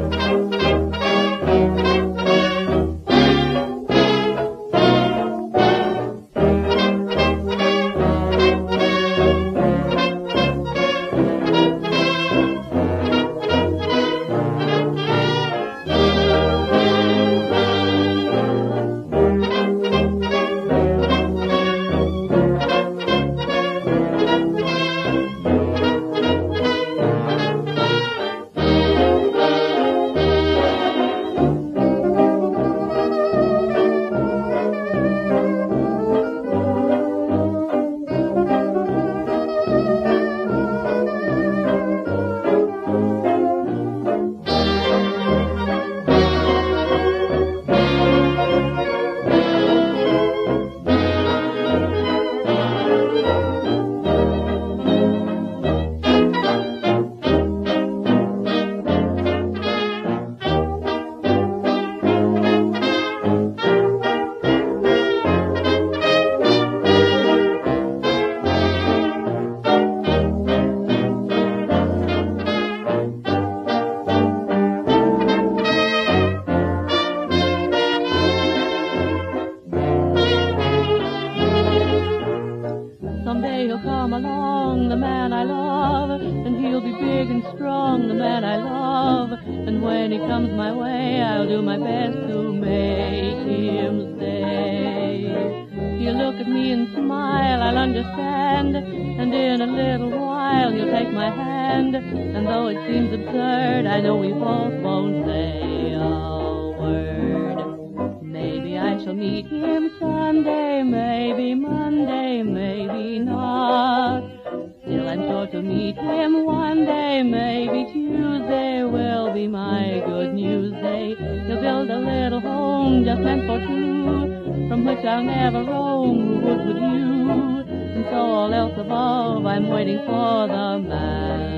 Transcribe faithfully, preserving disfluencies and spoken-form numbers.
Someday he'll come along, the man I love, and he'll be big and strong, the man I love. And when he comes my way, I'll do my best to make him stay. He'll look at me and smile, I'll understand, and in a little while he'll take my hand. And though it seems absurd, I know we both won't say a word. Maybe I shall meet him Sunday, maybe Monday, maybe not. Still I'm sure to meet him one day, maybe Tuesday will be my good news day. He'll build a little home just meant for two, from which I'll never roam, would with you. And so all else above, I'm waiting for the man